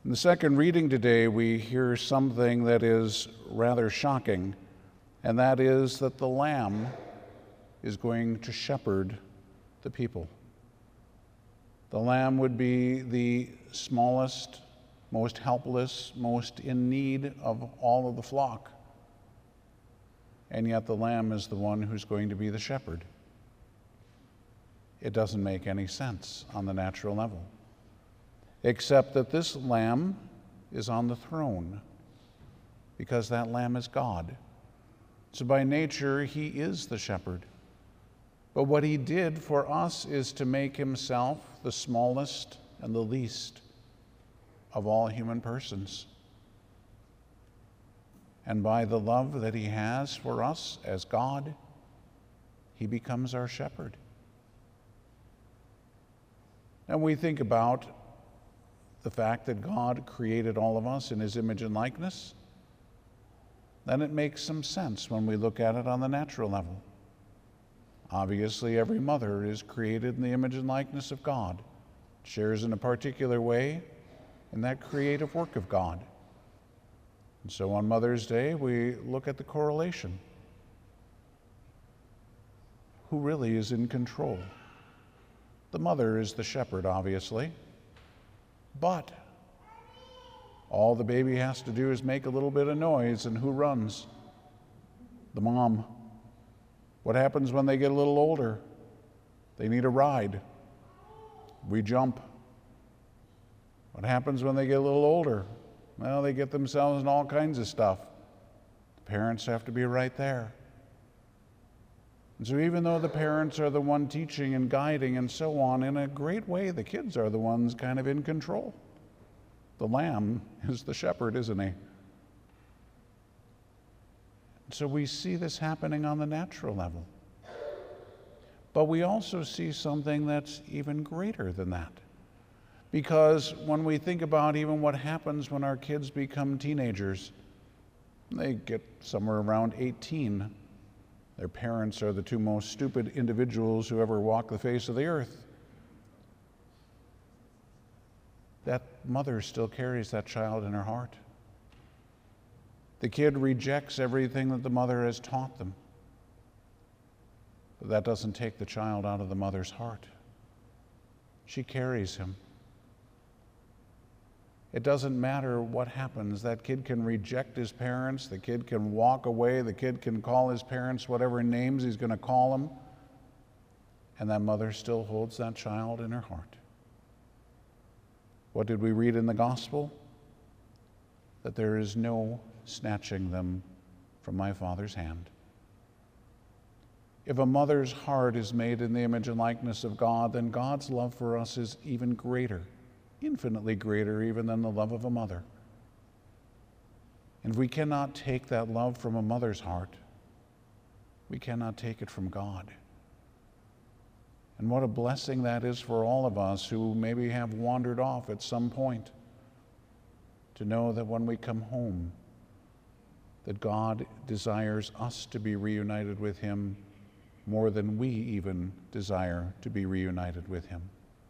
In the second reading today, we hear something that is rather shocking, and that is that the Lamb is going to shepherd the people. The Lamb would be the smallest, most helpless, most in need of all of the flock. And yet the Lamb is the one who's going to be the shepherd. It doesn't make any sense on the natural level, except that this Lamb is on the throne, because that Lamb is God. So by nature, he is the shepherd. But what he did for us is to make himself the smallest and the least of all human persons. And by the love that he has for us as God, he becomes our shepherd. And we think about the fact that God created all of us in his image and likeness, then it makes some sense when we look at it on the natural level. Obviously, every mother is created in the image and likeness of God, shares in a particular way in that creative work of God. And so on Mother's Day, we look at the correlation. Who really is in control? The mother is the shepherd, obviously, but all the baby has to do is make a little bit of noise, and who runs? The mom. What happens when they get a little older? They need a ride. We jump. What happens when they get a little older? Well, they get themselves in all kinds of stuff. The parents have to be right there. And so even though the parents are the one teaching and guiding and so on, in a great way, the kids are the ones kind of in control. The Lamb is the shepherd, isn't he? So we see this happening on the natural level. But we also see something that's even greater than that. Because when we think about even what happens when our kids become teenagers, they get somewhere around 18. Their parents are the two most stupid individuals who ever walked the face of the earth. That mother still carries that child in her heart. The kid rejects everything that the mother has taught them. But that doesn't take the child out of the mother's heart. She carries him. It doesn't matter what happens. That kid can reject his parents. The kid can walk away. The kid can call his parents whatever names he's going to call them. And that mother still holds that child in her heart. What did we read in the gospel? That there is no snatching them from my Father's hand. If a mother's heart is made in the image and likeness of God, then God's love for us is even greater, infinitely greater even than the love of a mother. And if we cannot take that love from a mother's heart, we cannot take it from God. And what a blessing that is for all of us who maybe have wandered off at some point, to know that when we come home, that God desires us to be reunited with him more than we even desire to be reunited with him.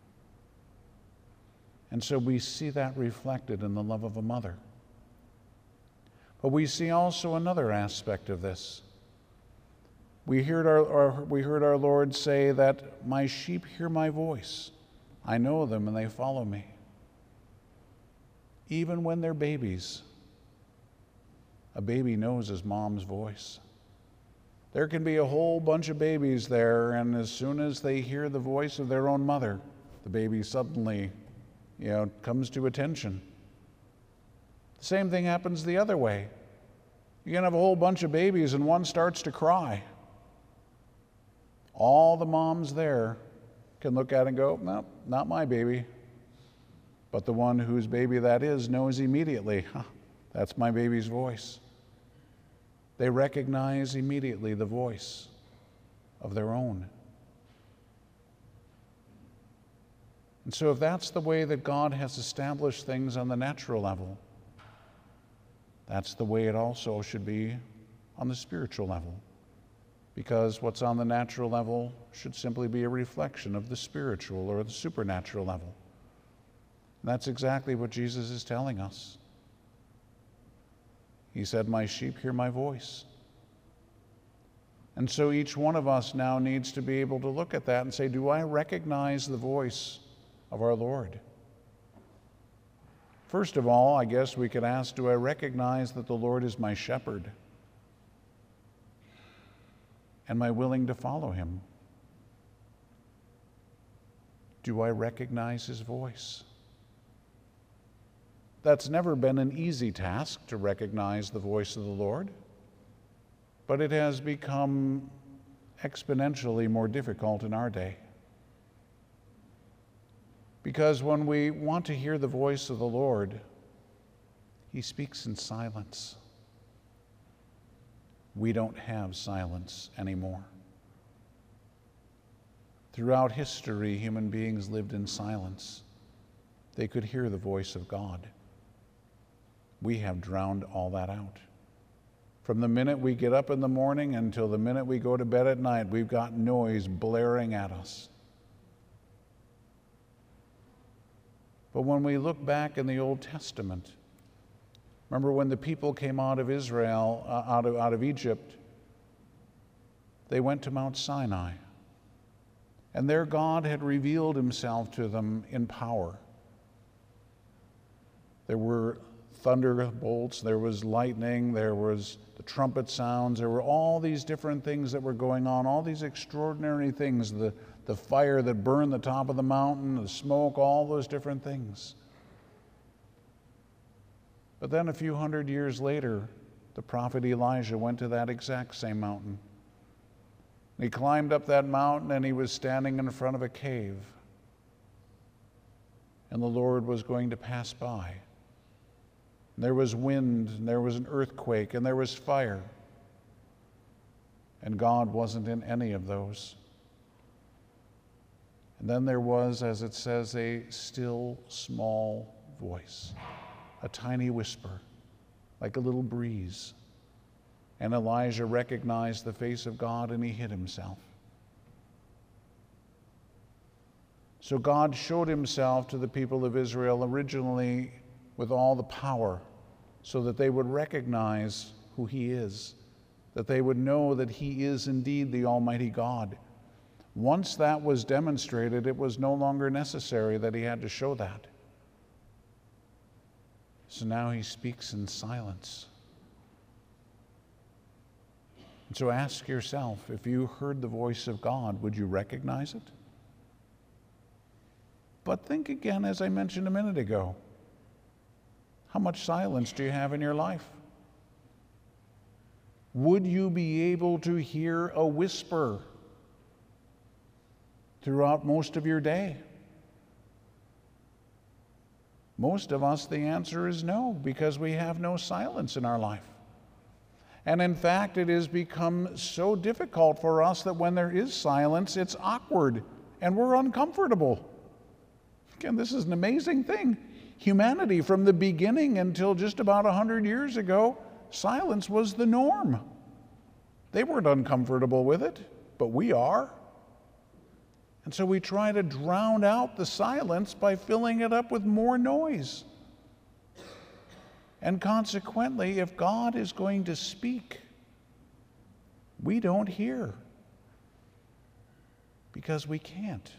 And so we see that reflected in the love of a mother. But we see also another aspect of this. We heard our Lord say that my sheep hear my voice. I know them and they follow me. Even when they're babies, a baby knows his mom's voice. There can be a whole bunch of babies there, and as soon as they hear the voice of their own mother, the baby suddenly, comes to attention. The same thing happens the other way. You can have a whole bunch of babies and one starts to cry. All the moms there can look at it and go, no, not my baby. But the one whose baby that is knows immediately, that's my baby's voice. They recognize immediately the voice of their own. And so if that's the way that God has established things on the natural level, that's the way it also should be on the spiritual level. Because what's on the natural level should simply be a reflection of the spiritual or the supernatural level. And that's exactly what Jesus is telling us. He said, "My sheep hear my voice." And so each one of us now needs to be able to look at that and say, do I recognize the voice of our Lord? First of all, I guess we could ask, do I recognize that the Lord is my shepherd? Am I willing to follow him? Do I recognize his voice? That's never been an easy task, to recognize the voice of the Lord, but it has become exponentially more difficult in our day. Because when we want to hear the voice of the Lord, he speaks in silence. We don't have silence anymore. Throughout history, human beings lived in silence. They could hear the voice of God. We have drowned all that out. From the minute we get up in the morning until the minute we go to bed at night, we've got noise blaring at us. But when we look back in the Old Testament, remember when the people came out of Israel, out of Egypt, they went to Mount Sinai. And there God had revealed himself to them in power. There were thunderbolts, there was lightning, there was the trumpet sounds, there were all these different things that were going on, all these extraordinary things, the fire that burned the top of the mountain, the smoke, all those different things. But then a few hundred years later, the prophet Elijah went to that exact same mountain. He climbed up that mountain and he was standing in front of a cave. And the Lord was going to pass by. And there was wind, and there was an earthquake, and there was fire. And God wasn't in any of those. And then there was, as it says, a still small voice, a tiny whisper, like a little breeze. And Elijah recognized the face of God and he hid himself. So God showed himself to the people of Israel originally with all the power, so that they would recognize who he is, that they would know that he is indeed the Almighty God. Once that was demonstrated, it was no longer necessary that he had to show that. So now he speaks in silence. And so ask yourself, if you heard the voice of God, would you recognize it? But think again, as I mentioned a minute ago, how much silence do you have in your life? Would you be able to hear a whisper throughout most of your day? Most of us, the answer is no, because we have no silence in our life. And in fact, it has become so difficult for us that when there is silence, it's awkward and we're uncomfortable. Again, this is an amazing thing. Humanity, from the beginning until just about 100 years ago, silence was the norm. They weren't uncomfortable with it, but we are. And so we try to drown out the silence by filling it up with more noise. And consequently, if God is going to speak, we don't hear because we can't.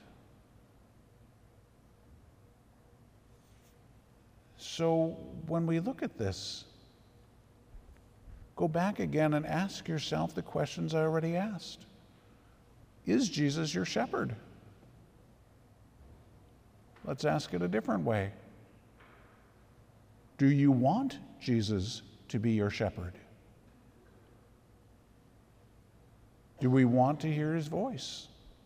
So when we look at this, go back again and ask yourself the questions I already asked. Is Jesus your shepherd? Let's ask it a different way. Do you want Jesus to be your shepherd? Do we want to hear his voice?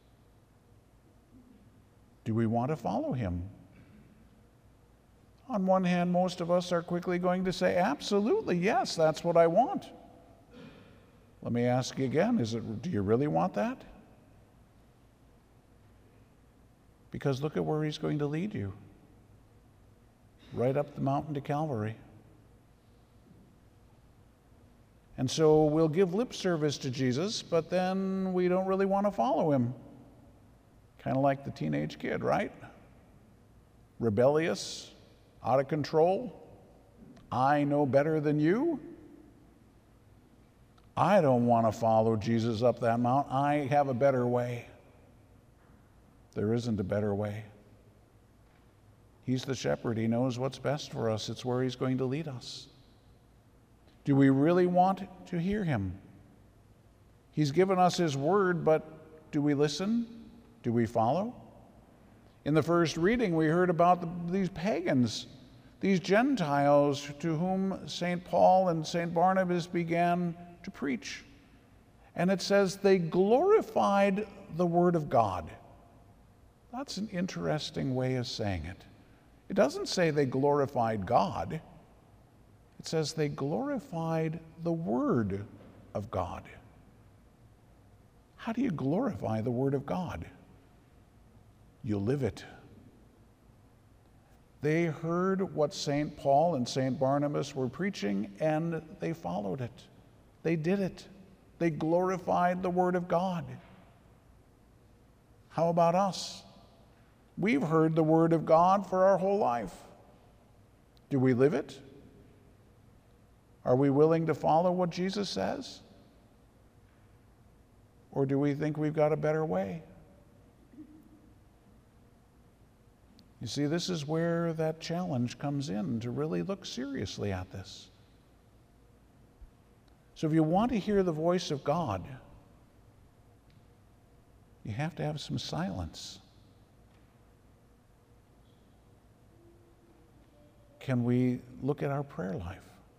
Do we want to follow him? On one hand, most of us are quickly going to say, absolutely, yes, that's what I want. Let me ask you again, do you really want that? Because look at where he's going to lead you. Right up the mountain to Calvary. And so we'll give lip service to Jesus, but then we don't really want to follow him. Kind of like the teenage kid, right? rebellious, out of control? I know better than you? I don't want to follow Jesus up that mountain. I have a better way. There isn't a better way. He's the shepherd. He knows what's best for us. It's where he's going to lead us. Do we really want to hear him? He's given us his word, but do we listen? Do we follow? In the first reading, we heard about these pagans, these Gentiles to whom St. Paul and St. Barnabas began to preach. And it says they glorified the word of God. That's an interesting way of saying it. It doesn't say they glorified God. It says they glorified the word of God. How do you glorify the word of God? You live it. They heard what St. Paul and St. Barnabas were preaching, and they followed it. They did it. They glorified the word of God. How about us? We've heard the word of God for our whole life. Do we live it? Are we willing to follow what Jesus says? Or do we think we've got a better way? You see, this is where that challenge comes in, to really look seriously at this. So if you want to hear the voice of God, you have to have some silence. Can we look at our prayer life?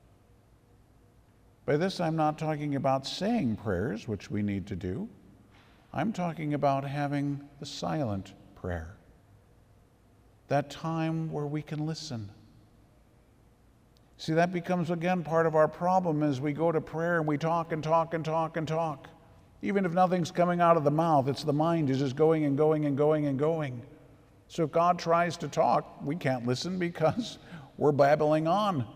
By this, I'm not talking about saying prayers, which we need to do. I'm talking about having the silent prayer. That time where we can listen. See, that becomes, again, part of our problem as we go to prayer and we talk and talk and talk and talk. Even if nothing's coming out of the mouth, it's the mind is just going and going and going and going. So if God tries to talk, we can't listen because we're babbling on.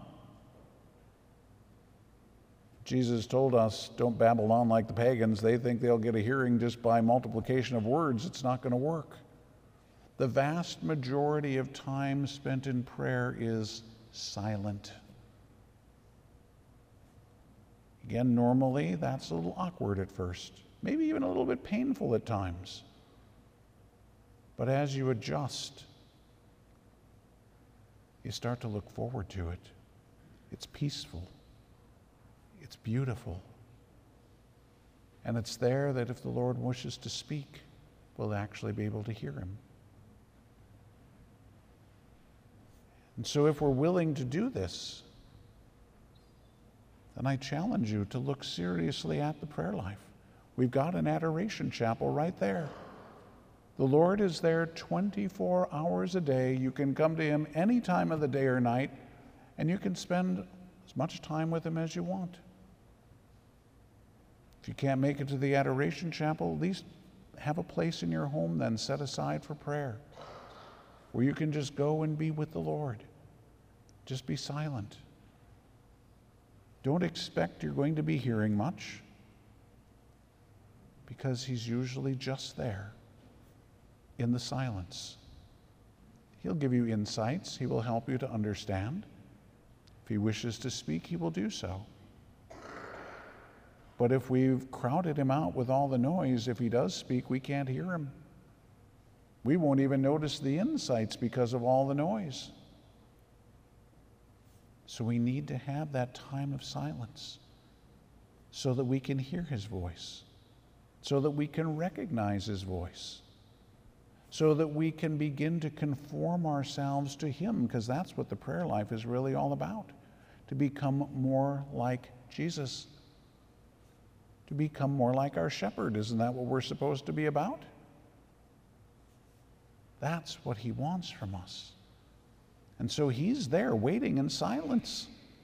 Jesus told us, don't babble on like the pagans. They think they'll get a hearing just by multiplication of words. It's not going to work. The vast majority of time spent in prayer is silent. Again, normally that's a little awkward at first, maybe even a little bit painful at times. But as you adjust, you start to look forward to it. It's peaceful. It's beautiful. And it's there that if the Lord wishes to speak, we'll actually be able to hear him. And so if we're willing to do this, then I challenge you to look seriously at the prayer life. We've got an adoration chapel right there. The Lord is there 24 hours a day. You can come to him any time of the day or night, and you can spend as much time with him as you want. If you can't make it to the adoration chapel, at least have a place in your home then set aside for prayer, where you can just go and be with the Lord. Just be silent. Don't expect you're going to be hearing much, because he's usually just there in the silence. He'll give you insights. He will help you to understand. If he wishes to speak, he will do so. But if we've crowded him out with all the noise, if he does speak, we can't hear him. We won't even notice the insights because of all the noise. So we need to have that time of silence so that we can hear his voice, so that we can recognize his voice, so that we can begin to conform ourselves to him, because that's what the prayer life is really all about, to become more like Jesus, to become more like our shepherd. Isn't that what we're supposed to be about? That's what he wants from us. And so he's there waiting in silence.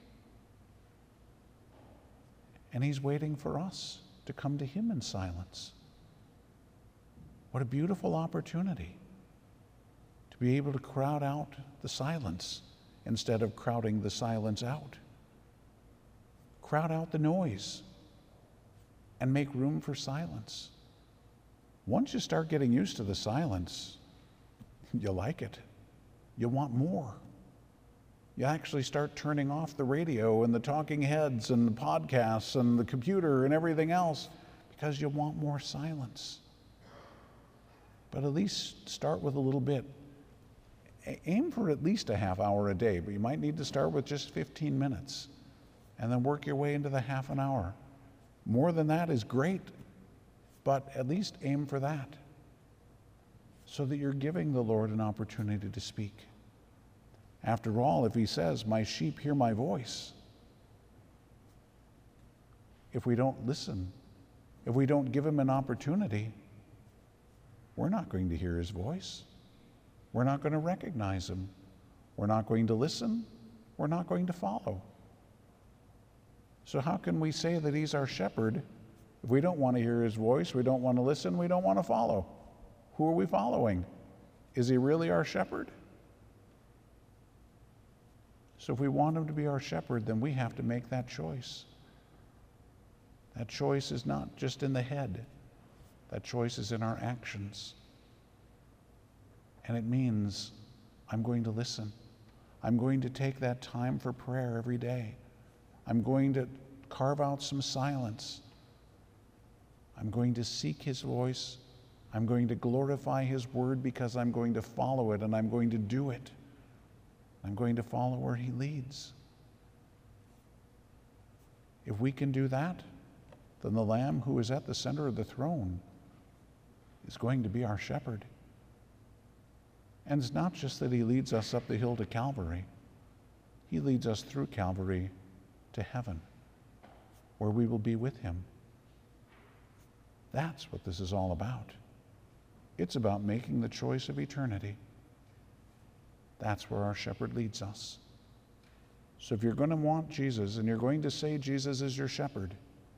And he's waiting for us to come to him in silence. What a beautiful opportunity to be able to crowd out the silence instead of crowding the silence out. Crowd out the noise and make room for silence. Once you start getting used to the silence, you like it. you want more. You actually start turning off the radio and the talking heads and the podcasts and the computer and everything else because you want more silence. But at least start with a little bit. Aim for at least a half hour a day, but you might need to start with just 15 minutes and then work your way into the half an hour. More than that is great, but at least aim for that so that you're giving the Lord an opportunity to speak. After all, if he says, "My sheep hear my voice," if we don't listen, if we don't give him an opportunity, we're not going to hear his voice. We're not going to recognize him. We're not going to listen. We're not going to follow. So how can we say that he's our shepherd if we don't want to hear his voice, we don't want to listen, we don't want to follow? Who are we following? Is he really our shepherd? So if we want him to be our shepherd, then we have to make that choice. That choice is not just in the head. That choice is in our actions. And it means I'm going to listen. I'm going to take that time for prayer every day. I'm going to carve out some silence. I'm going to seek his voice. I'm going to glorify his word because I'm going to follow it and I'm going to do it. I'm going to follow where he leads. If we can do that, then the Lamb who is at the center of the throne is going to be our shepherd. And it's not just that he leads us up the hill to Calvary. He leads us through Calvary to heaven, where we will be with him. That's what this is all about. It's about making the choice of eternity. That's where our shepherd leads us. So if you're going to want Jesus and you're going to say Jesus is your shepherd,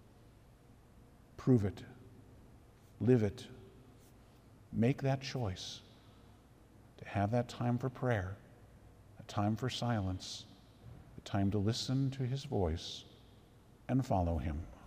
prove it. Live it. Make that choice to have that time for prayer, a time for silence, a time to listen to his voice and follow him.